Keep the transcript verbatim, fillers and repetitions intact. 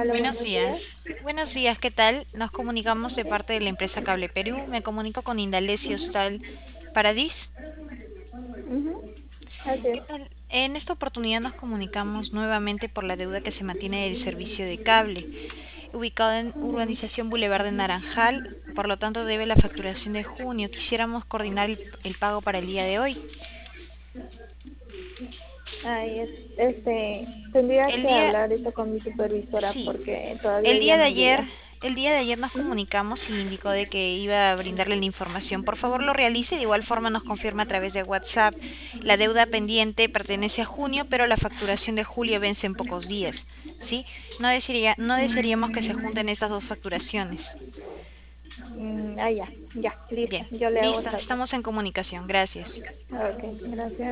Hola, Buenos buenos días. días. Buenos días, ¿qué tal? Nos comunicamos de parte de la empresa Cable Perú. Me comunico con Indalecio Hostal Paradis. Ujú, así es. ¿Qué tal? En esta oportunidad nos comunicamos nuevamente por la deuda que se mantiene del servicio de cable, ubicado en Ujú. Urbanización Boulevard de Naranjal. Por lo tanto, debe la facturación de junio. Quisiéramos coordinar el, el pago para el día de hoy. Ahí es. Este, tendría El que día, hablar eso con mi supervisora sí, porque todavía El ella día de no ayer, llega. el día de ayer nos Ujú. comunicamos y indicó de que iba a brindarle la información. Por favor, lo realice. De igual forma nos confirma a través de WhatsApp. La deuda pendiente pertenece a junio, pero la facturación de julio vence en pocos días. ¿Sí? No desearía- no desearíamos que se junten Mm, estas dos facturaciones. mm, ah, ya, ya, listo. Bien, Yo le hago listo. saber. Estamos en comunicación. Gracias. Ok, gracias.